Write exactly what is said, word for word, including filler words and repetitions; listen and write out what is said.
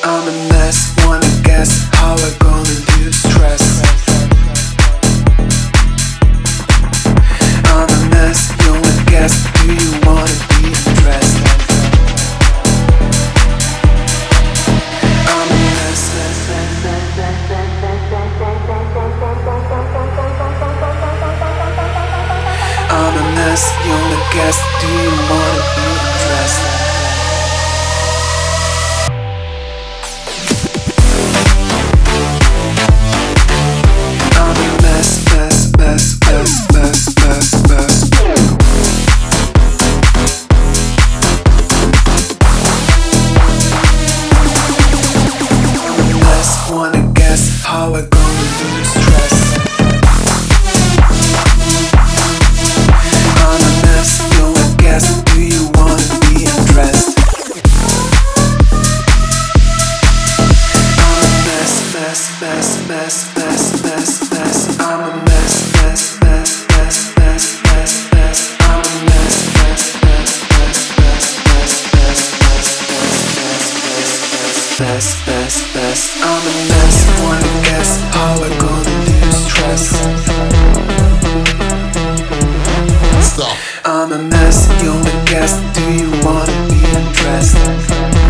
I'm a mess, wanna guess how I gonna do stress. I'm a mess, you wanna guess, do you wanna be undressed? I'm a mess. I'm a mess, you wanna guess, do you wanna be undressed? Wanna guess how I gonna do stress. I'm a mess, you wanna guess, do you wanna be undressed? I'm a mess, mess, mess, mess, mess, mess, mess. I'm a mess, mess, mess, mess, mess, mess, mess. I'm a mess, mess, mess, mess, mess, mess, mess, mess, mess, mess, mess, mess. I'm a mess, wanna guess how I gonna do stress. Stop. I'm a mess, you wanna guess, do you wanna be undressed?